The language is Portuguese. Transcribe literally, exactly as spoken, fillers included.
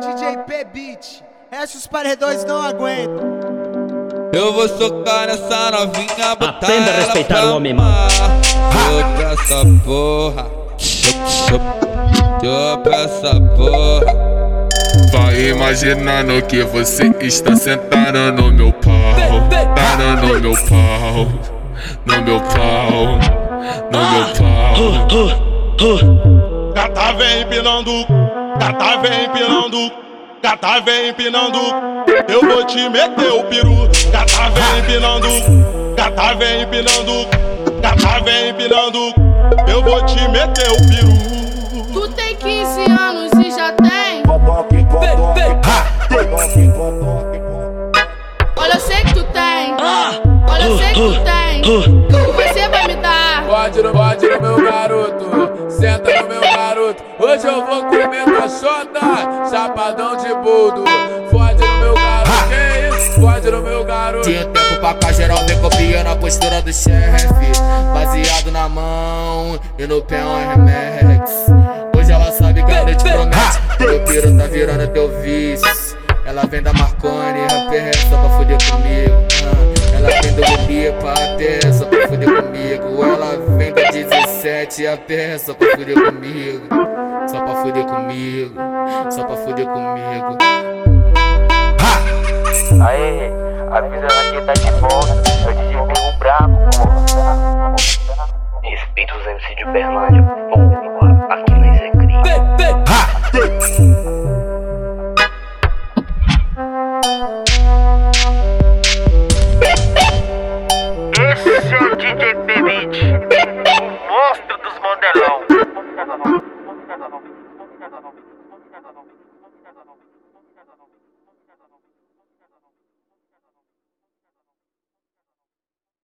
D J P-Beat. Essa os paredões não aguentam. Eu vou socar nessa novinha, botar Aprenda a ela respeitar pra o homem, mano. Chupa essa porra, chup, chup. Chupa essa porra. Vai imaginando que você está sentada no meu pau, sentada no meu pau, no meu pau, no meu pau. Gata vem empinando, gata vem empinando, gata vem empinando. Eu vou te meter o peru. Gata vem empinando, gata vem empinando, gata vem empinando. Eu vou te meter o peru. Tu tem quinze anos e já tem. Olha, eu sei que tu tem. Olha, eu sei que tu tem. Você vai me dar. Pode no, pode no meu garoto, senta no meu garoto. Hoje eu vou comer tua xota, chapadão de boldo. Pode no meu garoto, que isso? Pode no meu garoto. Tinha tempo pra cá, geral vem copiando a postura do chefe. Baseado na mão e no pé um Remex. Hoje ela sabe que a noite promete. Meu piro tá virando teu vício. Ela vem da Marconi, rapé, só pra fuder comigo. ah. Ela vem do Lipa, até só pra fuder comigo. Ela vem da dezessete, a pé, só pra fuder comigo. Só pra fuder comigo, só pra fuder comigo. Aê, avisa ela que tá de volta. Eu D J Perro brabo, porra. Respeita os M C de Uberlândia, porra. Aqui nós é crime. Esse é o D J P-Beat, o monstro dos modelão.